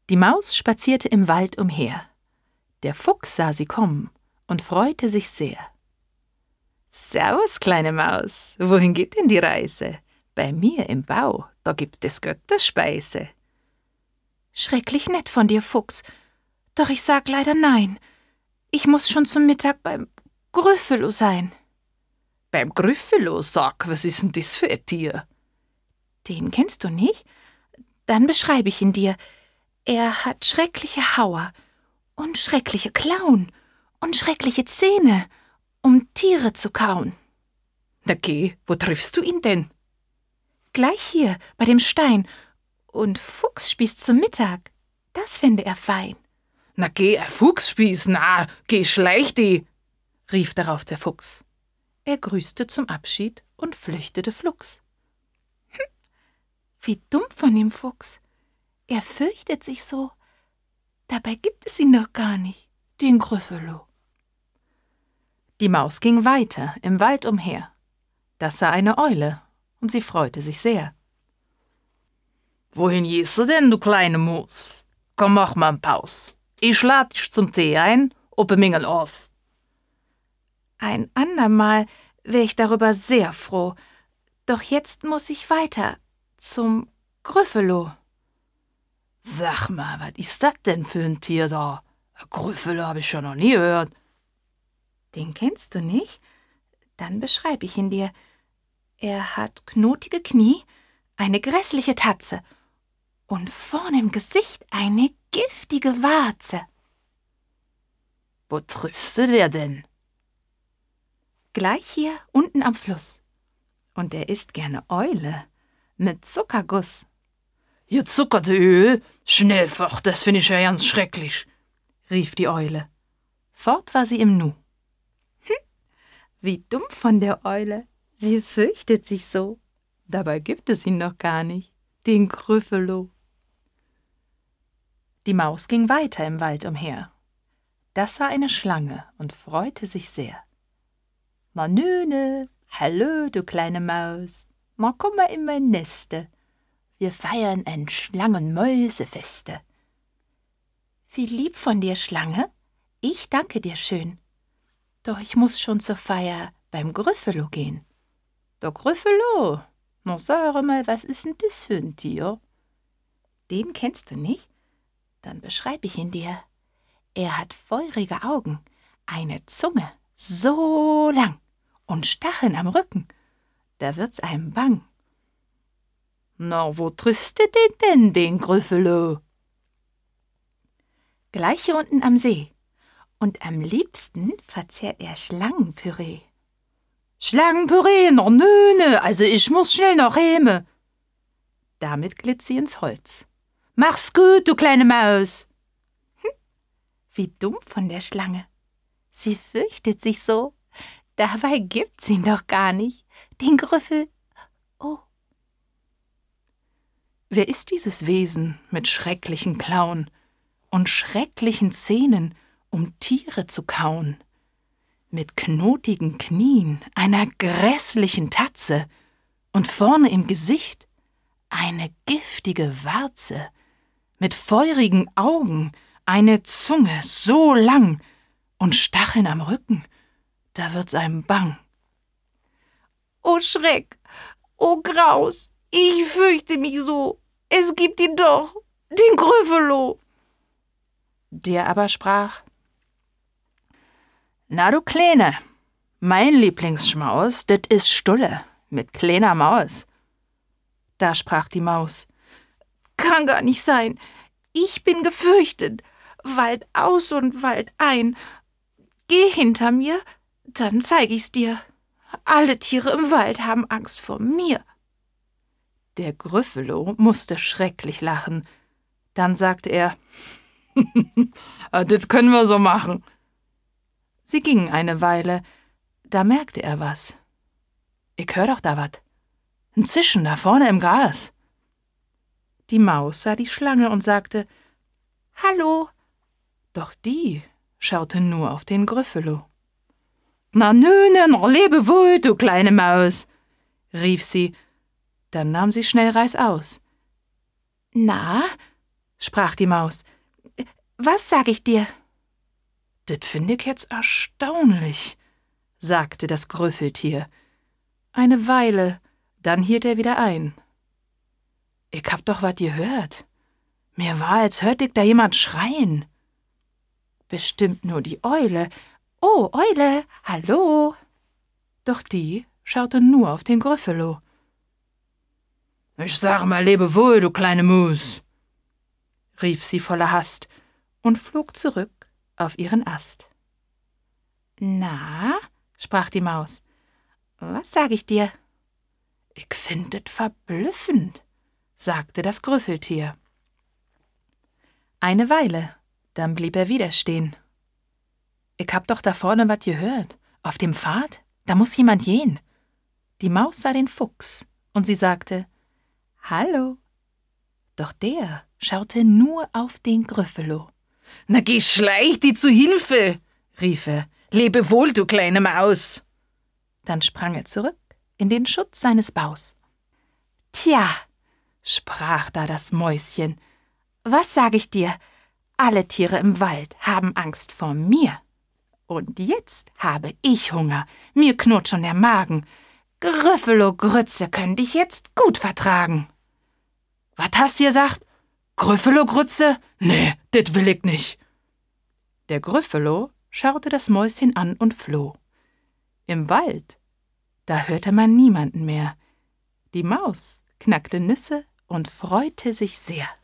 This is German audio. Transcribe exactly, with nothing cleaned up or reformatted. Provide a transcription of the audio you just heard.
Die Maus spazierte im Wald umher. Der Fuchs sah sie kommen und freute sich sehr. »Servus, kleine Maus, wohin geht denn die Reise? Bei mir im Bau, da gibt es Götterspeise.« »Schrecklich nett von dir, Fuchs, doch ich sag leider nein. Ich muss schon zum Mittag beim Gryffalo sein.« »Beim Gryffalo, sag, was ist denn das für ein Tier?« »Den kennst du nicht? Dann beschreibe ich ihn dir. Er hat schreckliche Hauer und schreckliche Klauen und schreckliche Zähne, um Tiere zu kauen.« »Na geh, wo triffst du ihn denn?« »Gleich hier, bei dem Stein. Und Fuchsspieß zum Mittag, das fände er fein.« »Na geh, ein Fuchsspieß, na, geh, schleich die«, rief darauf der Fuchs. Er grüßte zum Abschied und flüchtete flugs. Hm, wie dumm von dem Fuchs. Er fürchtet sich so. Dabei gibt es ihn doch gar nicht, den Gryffalo. Die Maus ging weiter im Wald umher. Das sah eine Eule, und sie freute sich sehr. »Wohin gehst du denn, du kleine Maus? Komm, mach mal einen Paus. Ich lad dich zum Tee ein, ob ein Mingel aus.« »Ein andermal wär ich darüber sehr froh, doch jetzt muss ich weiter zum Gryffalo.« »Sag mal, was ist das denn für ein Tier da? Ein Gryffalo hab ich ja noch nie gehört.« »Den kennst du nicht? Dann beschreib ich ihn dir. Er hat knotige Knie, eine grässliche Tatze und vorn im Gesicht eine giftige Warze.« »Wo triffst du der denn?« »Gleich hier unten am Fluss. Und er isst gerne Eule mit Zuckerguss.« »Ihr zuckerte Öl? Schnell fort, das finde ich ja ganz schrecklich«, rief die Eule. Fort war sie im Nu. »Hm, wie dumm von der Eule. Sie fürchtet sich so. Dabei gibt es ihn noch gar nicht, den Gryffalo.« Die Maus ging weiter im Wald umher. Das sah eine Schlange und freute sich sehr. »Na nöne, hallo, du kleine Maus, na komm mal in mein Neste. Wir feiern ein Schlangenmäusefeste.« »Wie lieb von dir, Schlange. Ich danke dir schön. Doch ich muss schon zur Feier beim Gryffalo gehen.« »Der Gryffalo? Na sag mal, was ist denn das für ein Tier?« »Den kennst du nicht? Dann beschreib ich ihn dir. Er hat feurige Augen, eine Zunge so lang und Stacheln am Rücken. Da wird's einem bang.« »Na, wo triffst du den denn, den Gryffalo?« »Gleich hier unten am See. Und am liebsten verzehrt er Schlangenpüree.« »Schlangenpüree, na nöne, also ich muss schnell noch heme.« Damit glitt sie ins Holz. »Mach's gut, du kleine Maus.« Hm, wie dumm von der Schlange. Sie fürchtet sich so. Dabei gibt's ihn doch gar nicht, den Gryffel. Oh. Wer ist dieses Wesen mit schrecklichen Klauen und schrecklichen Zähnen, um Tiere zu kauen? Mit knotigen Knien, einer grässlichen Tatze und vorne im Gesicht eine giftige Warze, mit feurigen Augen, eine Zunge so lang und Stacheln am Rücken, da wird's einem bang. »Oh Schreck, oh Graus, ich fürchte mich so, es gibt ihn doch, den Gryffalo.« Der aber sprach: »Na du Kleine, mein Lieblingsschmaus, das ist Stulle mit kleiner Maus.« Da sprach die Maus: »Kann gar nicht sein, ich bin gefürchtet, Wald aus und Wald ein. Geh hinter mir, dann zeig ich's dir. Alle Tiere im Wald haben Angst vor mir.« Der Gryffalo musste schrecklich lachen. Dann sagte er: »Das können wir so machen.« Sie gingen eine Weile, da merkte er was. »Ich hör doch da wat. Ein Zischen da vorne im Gras.« Die Maus sah die Schlange und sagte: »Hallo!« Doch die schaute nur auf den Gryffalo. »Na nöne, na lebe wohl, du kleine Maus«, rief sie. Dann nahm sie schnell Reißaus. »Na, sprach die Maus. Was sag ich dir? »Det find ich jetzt erstaunlich«, sagte das Grüffeltier. Eine Weile, dann hielt er wieder ein. »Ich hab doch wat gehört. Mir war, als hört ich da jemand schreien.« »Bestimmt nur die Eule.« »Oh, Eule, hallo!« Doch die schaute nur auf den Grüffelo. »Ich sag mal lebewohl, du kleine Mus«, rief sie voller Hast und flog zurück auf ihren Ast. »Na«, sprach die Maus, »was sag ich dir?« »Ich find et verblüffend«, sagte das Grüffeltier. Eine Weile, dann blieb er wieder stehen. »Ich hab doch da vorne wat gehört. Auf dem Pfad, da muß jemand gehen.« Die Maus sah den Fuchs, und sie sagte, »Hallo.« Doch der schaute nur auf den Grüffelo. »Na geh, schleich die zu Hilfe«, rief er. »Lebe wohl, du kleine Maus.« Dann sprang er zurück in den Schutz seines Baus. »Tja«, sprach da das Mäuschen, »was sag ich dir? Alle Tiere im Wald haben Angst vor mir. Und jetzt habe ich Hunger, mir knurrt schon der Magen. Grüffelo Grütze können dich jetzt gut vertragen.« »Wat hast du gesagt? Grüffelo Grütze? Nee, dit will ich nicht.« Der Grüffelo schaute das Mäuschen an und floh. Im Wald, da hörte man niemanden mehr. Die Maus knackte Nüsse und freute sich sehr.